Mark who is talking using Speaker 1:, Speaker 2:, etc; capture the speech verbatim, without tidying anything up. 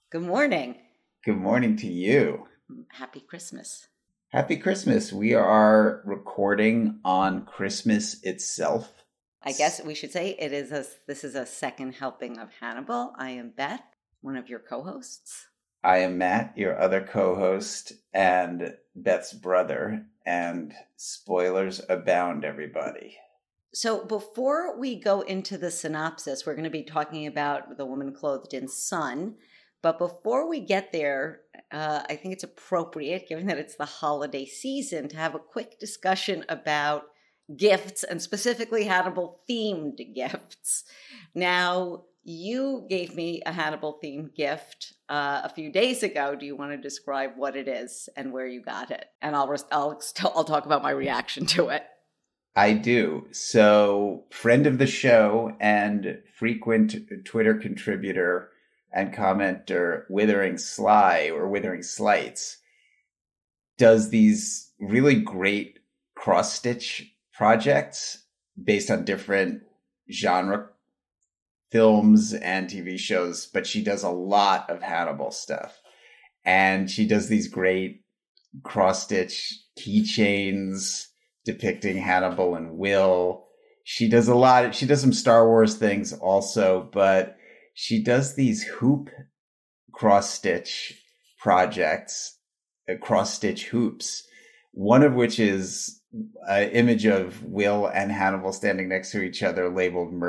Speaker 1: Good morning.
Speaker 2: Good morning to you.
Speaker 1: Happy Christmas.
Speaker 2: Happy Christmas. We are recording on Christmas itself.
Speaker 1: I guess we should say it is a this is a second helping of Hannibal. I am Beth, one of your co-hosts.
Speaker 2: I am Matt, your other co-host, and Beth's brother. And spoilers abound, everybody.
Speaker 1: So before we go into the synopsis, we're going to be talking about The Woman Clothed in Sun. But before we get there, uh, I think it's appropriate, given that it's the holiday season, to have a quick discussion about gifts, and specifically Hannibal-themed gifts. Now, you gave me a Hannibal-themed gift uh, a few days ago. Do you want to describe what it is and where you got it? And I'll I'll I'll talk about my reaction to it.
Speaker 2: I do. So, friend of the show and frequent Twitter contributor and commenter Withering Sly or Withering Slights does these really great cross-stitch projects based on different genre films and T V shows, but she does a lot of Hannibal stuff. And she does these great cross-stitch keychains depicting Hannibal and Will. She does a lot. She does some Star Wars things also, but she does these hoop cross-stitch projects, uh, cross-stitch hoops, one of which is an image of Will and Hannibal standing next to each other labeled